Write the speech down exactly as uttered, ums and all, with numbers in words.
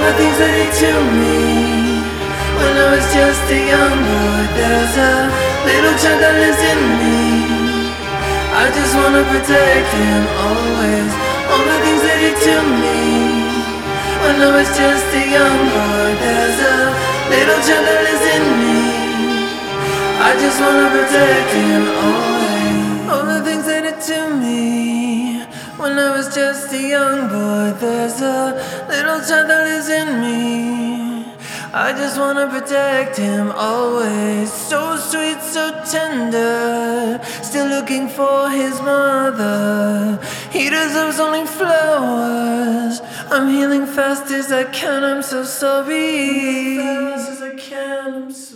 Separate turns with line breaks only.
the things that he to me when I was just a young boy. There's a little child that lives in me. I just wanna protect him always. All the things that he to me when I was just a young boy. There's a little child that lives in me. I just wanna protect him always. All the things that he to me when I was just a young boy. There's a little child that lives in me. I just wanna protect him always. So sweet, so tender, still looking for his mother. He deserves only flowers. I'm healing fast as I can, I'm so sorry. Fast as I can, I'm so